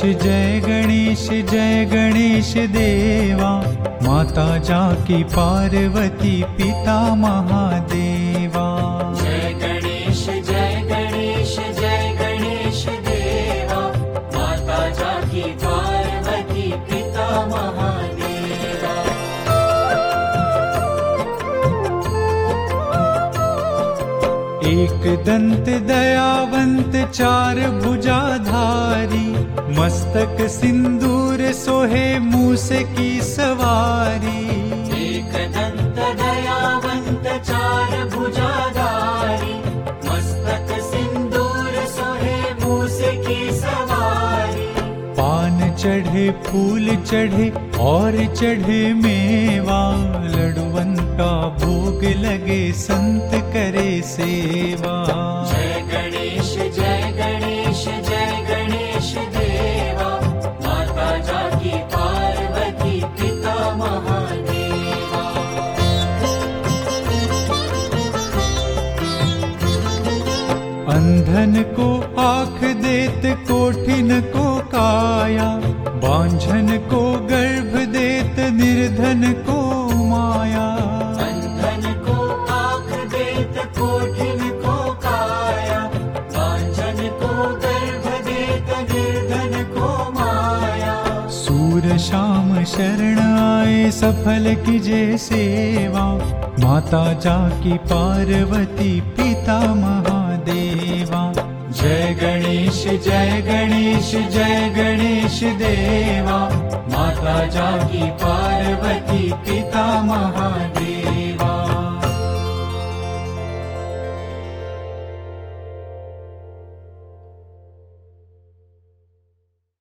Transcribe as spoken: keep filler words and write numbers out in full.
जय गणेश जय गणेश देवा, माता जाकी पार्वती पिता महादेवा। जय गणेश जय गणेश जय गणेश देवा, माता जाकी पार्वती पिता महादेवा। एक दंत दयावंत चार भुजाधारी, मस्तक सिंदूर सोहे मूस की सवारी। एक दंत दयावंत चार भुजाधारी, मस्तक सिंदूर सोहे मूस की सवारी। पान चढ़े फूल चढ़े और चढ़े मेवा, लडुवन का भोग लगे संत करे सेवा। जय गणेश जय गणेश जय गणेश देवा, माता जाकी पार्वती पिता महादेवा। अंधन को आँख देत कोठिन को काया, बांझन को गर्भ देत निर्धन को माया। अंधन को आँख देत कोठिन को काया, बांझन को गर्भ देत निर्धन को माया। सूर शाम शरण आए सफल कीजे सेवा, माता जाकी पार्वती पिता महादेवा। जय गणेश जय गणेश जय गणेश देवा, माता जाकी पार्वती